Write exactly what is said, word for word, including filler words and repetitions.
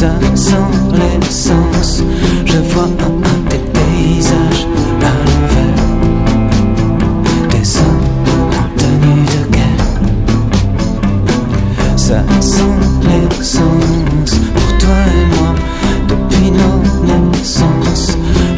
Ça sent l'essence. Je vois un, un des paysages à l'envers. Des hommes en tenue de guerre. Ça sent l'essence pour toi et moi depuis nos naissances.